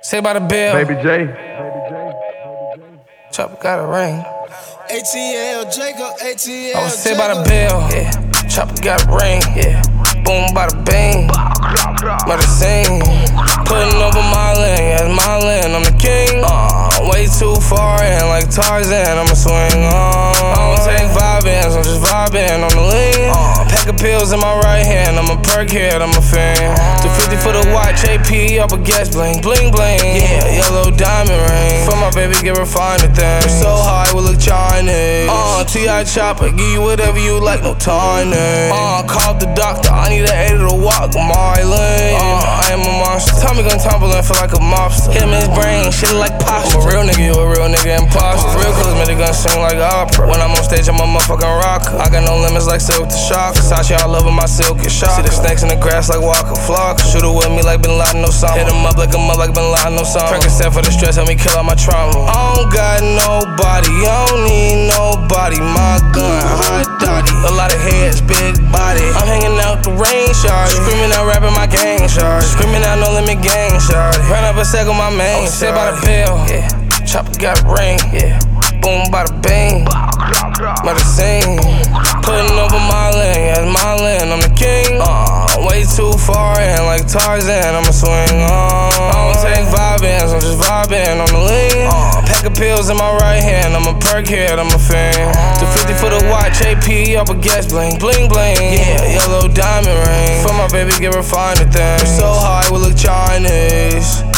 Say by the bill. Baby J. Chopper got a ring. ATL, Jacob, ATL. I was say by the bill. Yeah. Chopper got a ring. Yeah. Boom, bada bing. Murder scene. Putting over my land. Yeah, it's my land. I'm the king. Way too far in, like Tarzan. I'ma swing on. I don't take vibins, I'm just vibing on the lean. Pack of pills in my right hand. I'm a perk head, I'm a fan. 250 for the watch, AP up a gas bling, bling bling. Yeah, yellow diamond ring. For my baby, give her finer things. So high, we look Chinese. T.I. Chopper, give you whatever you like, no tarnish. Called the doctor, I need an 8 to walk Marlin. I am a monster. Tommy gon' tumble and feel like a mobster. Hit him in his brain, shit like pasta. I'm a real nigga, you a real nigga imposter. Real cause me, they gon' sing like opera. When I'm on stage, I'm a motherfucking rocker. I got no limits like Silk the Shock. Versace all over my silk is shot. See the snakes in the grass like Walker Flock. Shoot it with me like Bin Laden, no summer. Hit him up like Bin Laden, no summer. Percocet for the stress, help me kill all my trauma. I don't got nobody, I don't need nobody. My gun, hot dotty. A lot of heads, big body. I'm hanging out the rain, shawty. Screaming out, rapping my gang, shawty. Screaming out, no limit gang, shawty. Run up a sec on my main, sit by the bill. Yeah. Chopper got a ring, yeah. Boom, bada bing. Murder scene. Putting over my land, yeah, it's my land. I'm the king. Way too far in, like Tarzan. I'ma swing on. I don't take vibins, I'm just vibing on the lean. Pack of pills in my right hand. I'm a perk head, I'm a fan. 250 for the watch, AP up a gas bling, bling bling. Yeah, yellow diamond ring. For my baby, give her finer things. So high, we look Chinese.